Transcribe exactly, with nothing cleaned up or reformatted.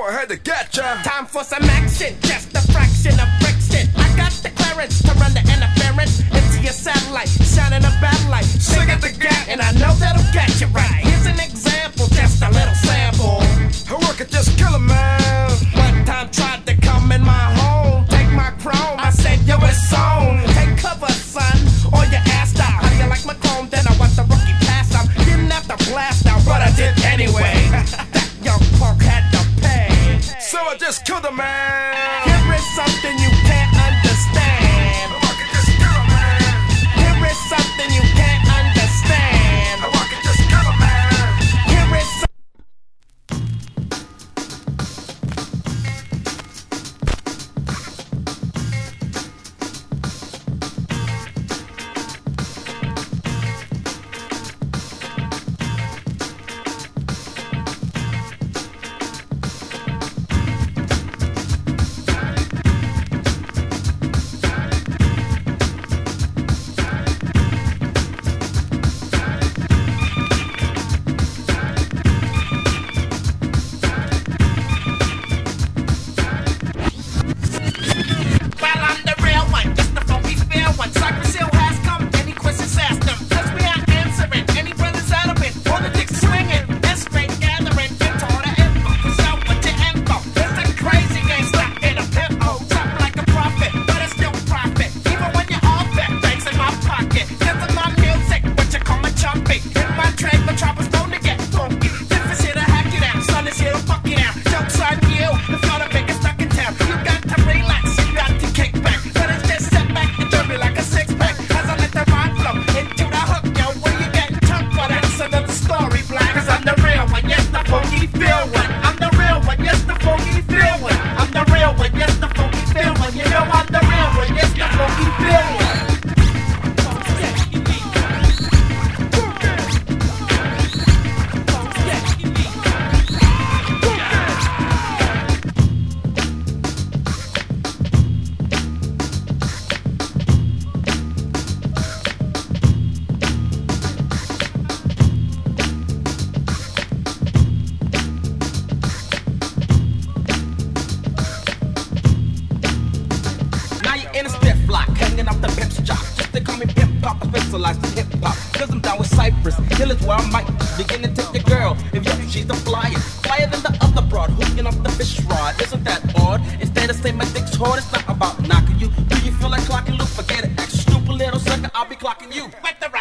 I had to get ya. Time for some action, just a fraction of friction. I got the clearance to run the interference into your satellite, shining a bad light. Sing at the gap, and I know that'll get you right. Here's an example, just a little sample. I work it, just kill a man. One time tried to come in my home, take my chrome. I said, yo, it's on. Take cover, son, or your ass out. How do you like my chrome? Then I want the rookie pass out. Didn't have to blast out, but I did anyway. That young punk had to pay. So I just killed a man. Here is something you can't understand. I work it, just kill a man. Here is something you can't understand. I work it, just kill a man. Here is some Hard, it's not about knocking you. Do you feel like clocking loose? Forget it, act stupid little sucker, I'll be clocking you. with the